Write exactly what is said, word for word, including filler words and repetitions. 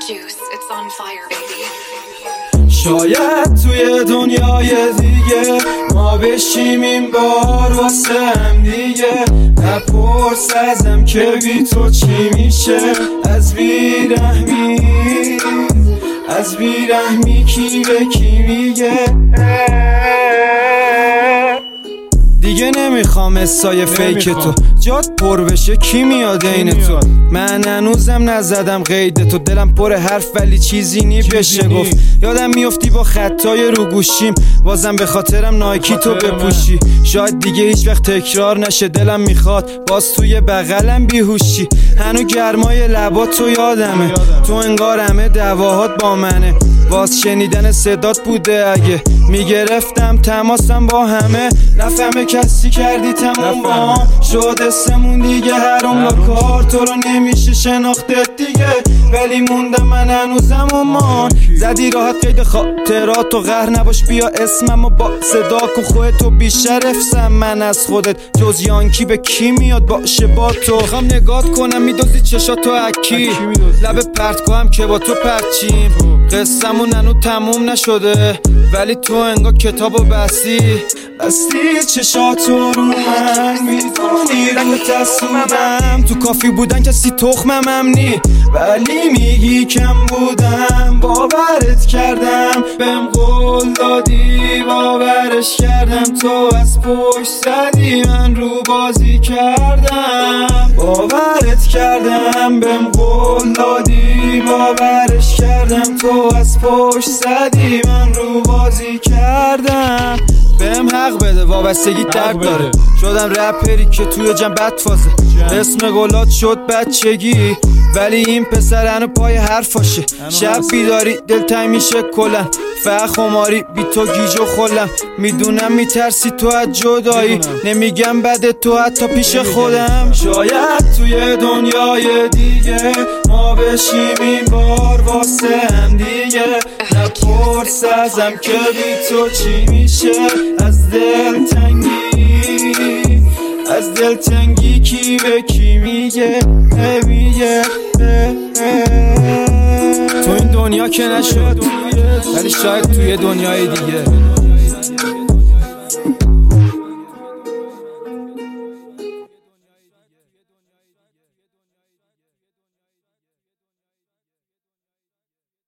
juice, it's on fire, baby. شاید توی دنیای دیگه ما بشیم این بار واسه هم دیگه. نپرس ازم که بی تو چی میشه. از بیرحمی از بیرحمی کی به کی میگه. دیگه نمیخوام اسای فیک تو جات پر بشه. کی میاد این تو؟ من هنوزم نزدم قید تو. دلم پر حرف ولی چیزی نی بشه گفت. یادم میافتی با خطای رو گوشیم بازم به خاطرم نایکی تو بپوشی. شاید دیگه هیچ وقت تکرار نشه. دلم میخواد باز توی بغلم بیهوشی. هنو گرمای لبات تو یادمه. تو انگار همه دواهات با منه. باز شنیدن صدات بوده اگه میگرفتم تماسم با همه. نفهمه کسی کردی تموم با شد اسمون دیگه. هرم با کار تو رو نمیشه شناختت دیگه. ولی موندم من هنوزم امان. زدی راحت قید خاطرات و قهر نباش بیا اسمم و با صدا کن خودتو بیشرفسم من از خودت. جز یانکی به کی میاد باشه با تو. میخوام نگات کنم میدوزی چشاتو اکی لب پرت کنم که با تو پرچیم. قصمون هنو تموم نشده ولی تو انگار کتابو بستی بستی چشاتو رو من. میدونی رنگ تصویرم تو کافی بودن کسی تخمم امنی ولی میگی کم بودم. باورت کردم بهم قول دادی باورش کردم. تو از پشت زدی من رو بازی کردم. باورت کردم بهم قول دادی باورش کردم. تو از پشت زدی من رو بازی کردم. بهم حق بده وابستگی درد داره. شدم رپری که توی جمع بد فازه. اسم گلات شد بچگی ولی این پسر هنو پای حرفاشه. شب بیداری دلتنگ میشه کلن. فقط خماری بی تو گیج و خلم. میدونم میترسی تو از جدایی. نمیگم بده تو حتی پیش خودم. شاید توی دنیای دیگه ما بشیم این بار واسه هم دیگه. نپرس ازم که بی تو چی میشه. از دل تنگی از دل تنگی کی به کی میگه میگه. تو این دنیا که نشد ولی شاید توی دنیای دیگه.